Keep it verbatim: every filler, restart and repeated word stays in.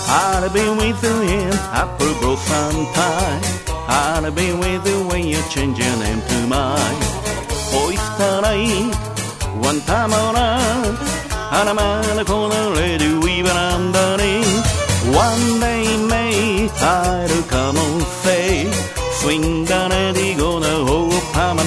I'll be with you in April sometime. I'll be with you when you change your name to mine. Oyster night, one time on earth, and I'm on the corner, lady, weaving